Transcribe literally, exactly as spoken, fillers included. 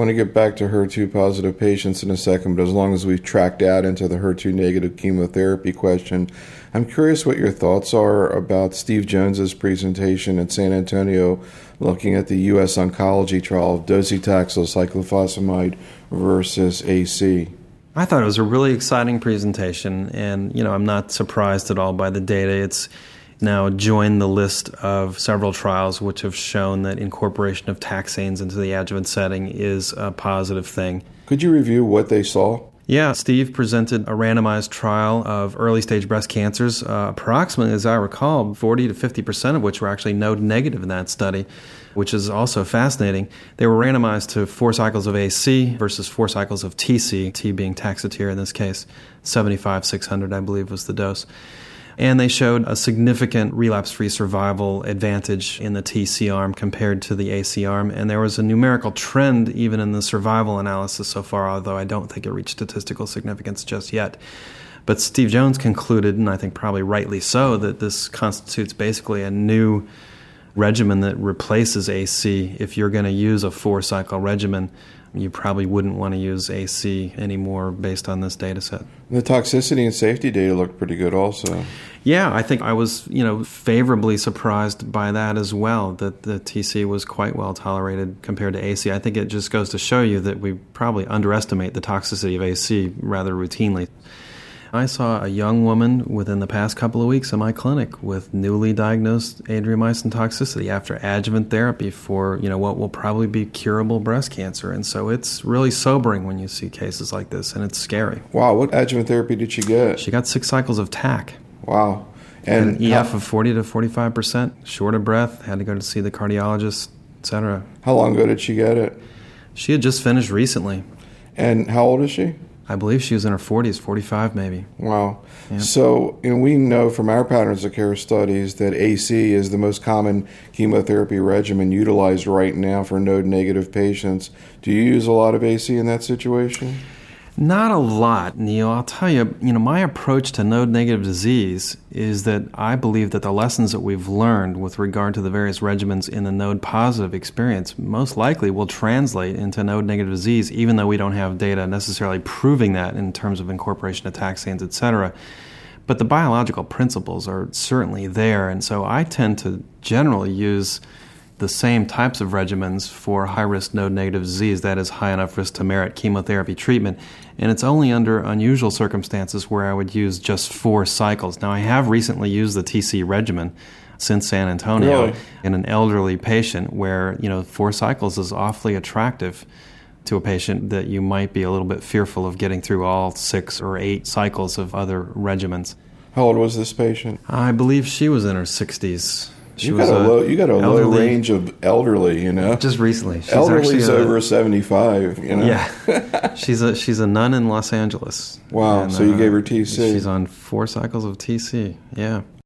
want to get back to H E R two positive patients in a second, but as long as we've tracked out into the H E R two negative chemotherapy question, I'm curious what your thoughts are about Steve Jones's presentation at San Antonio looking at the U S oncology trial of docetaxel cyclophosphamide versus A C. I thought it was a really exciting presentation, and you know, I'm not surprised at all by the data. It's now joined the list of several trials which have shown that incorporation of taxanes into the adjuvant setting is a positive thing. Could you review what they saw? Yeah, Steve presented a randomized trial of early-stage breast cancers, uh, approximately, as I recall, forty to fifty percent of which were actually node negative in that study, which is also fascinating. They were randomized to four cycles of A C versus four cycles of T C, T being Taxotere in this case, seventy-five, six hundred, I believe, was the dose. And they showed a significant relapse-free survival advantage in the T C arm compared to the A C arm. And there was a numerical trend even in the survival analysis so far, although I don't think it reached statistical significance just yet. But Steve Jones concluded, and I think probably rightly so, that this constitutes basically a new regimen that replaces A C. If you're going to use a four-cycle regimen, you probably wouldn't want to use A C anymore based on this data set. The toxicity and safety data looked pretty good also. Yeah, I think I was, you know, favorably surprised by that as well, that the T C was quite well tolerated compared to A C. I think it just goes to show you that we probably underestimate the toxicity of A C rather routinely. I saw a young woman within the past couple of weeks in my clinic with newly diagnosed adriamycin toxicity after adjuvant therapy for, you know, what will probably be curable breast cancer. And so it's really sobering when you see cases like this, and it's scary. Wow, what adjuvant therapy did she get? She got six cycles of T A C. Wow. And, And an E F how, of forty to forty-five percent, short of breath, had to go to see the cardiologist, et cetera. how long ago did she get it? She had just finished recently. And how old is she? I believe she was in her forties, forty-five maybe. Wow. Yeah. So, and we know from our patterns of care studies that A C is the most common chemotherapy regimen utilized right now for node-negative patients. Do you use a lot of A C in that situation? Not a lot, Neil. I'll tell you, you know, my approach to node-negative disease is that I believe that the lessons that we've learned with regard to the various regimens in the node-positive experience most likely will translate into node-negative disease, even though we don't have data necessarily proving that in terms of incorporation of taxanes, et cetera. But the biological principles are certainly there, and so I tend to generally use the same types of regimens for high-risk node-negative disease, that is, high enough risk to merit chemotherapy treatment. And it's only under unusual circumstances where I would use just four cycles. Now, I have recently used the T C regimen since San Antonio Really? in an elderly patient where, you know, four cycles is awfully attractive to a patient that you might be a little bit fearful of getting through all six or eight cycles of other regimens. How old was this patient? I believe she was in her sixties. She You was got a a low, you got a low elderly- range of elderly, you know. Just recently. She's Elderly's actually a- over seventy-five, you know. Yeah, she's a she's a nun in Los Angeles. Wow, And, so you uh, gave her T C. She's on four cycles of T C. Yeah.